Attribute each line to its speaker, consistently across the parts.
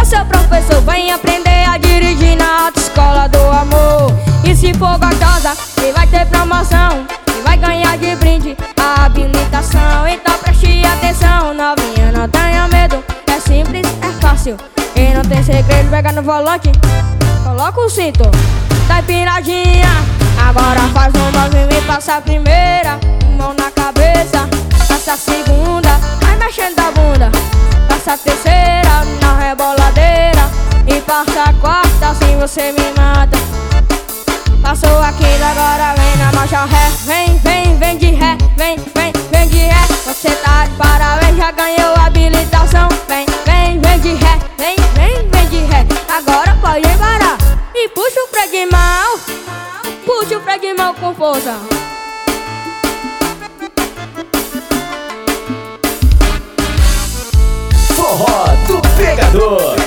Speaker 1: seu professor, vem aprender a dirigir na autoescola do amor. E se for gostosa, e vai ter promoção, e vai ganhar de brinde a habilitação. Então preste atenção, novinha, não tenha medo, é simples, é fácil e não tem segredo. Pega no volante, coloca o cinto, tá empiradinha. Agora faz um movimento e passa a primeira, mão na cabeça, passa a segunda, vai mexendo a bunda, passa a terceira na reboladeira e passa a quarta, assim você me mata. Passou a quinta, agora vem na marcha ré. Vem, vem, vem de ré, vem, vem, vem de ré. Você tá de parabéns, já ganhou a habilitação. Vem, vem, vem de ré, vem, vem, vem de ré. Agora pode parar e puxa o freio de mão, puxa o freio de mão com força.
Speaker 2: Forró do Pegador.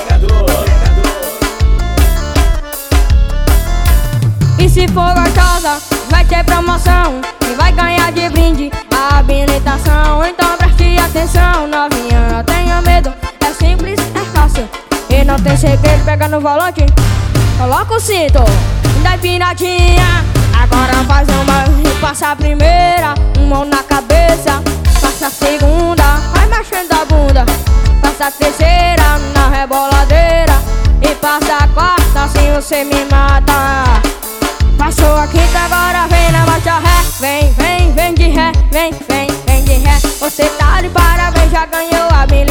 Speaker 1: E se for gostosa, vai ter promoção e vai ganhar de brinde a habilitação. Então preste atenção, novinha, não tenha medo, é simples, é fácil e não tem segredo. Pega no volante, coloca o cinto, dá empinadinha. Agora faz uma e passa a primeira, mão na cabeça, passa a segunda, vai mexendo a bunda, passa a terceira na reboladeira e passa a quarta, assim você me mata. Passou a quinta, agora vem na marcha ré. Vem, vem, vem de ré, vem, vem, vem de ré. Você tá de parabéns, já ganhou a habilitação.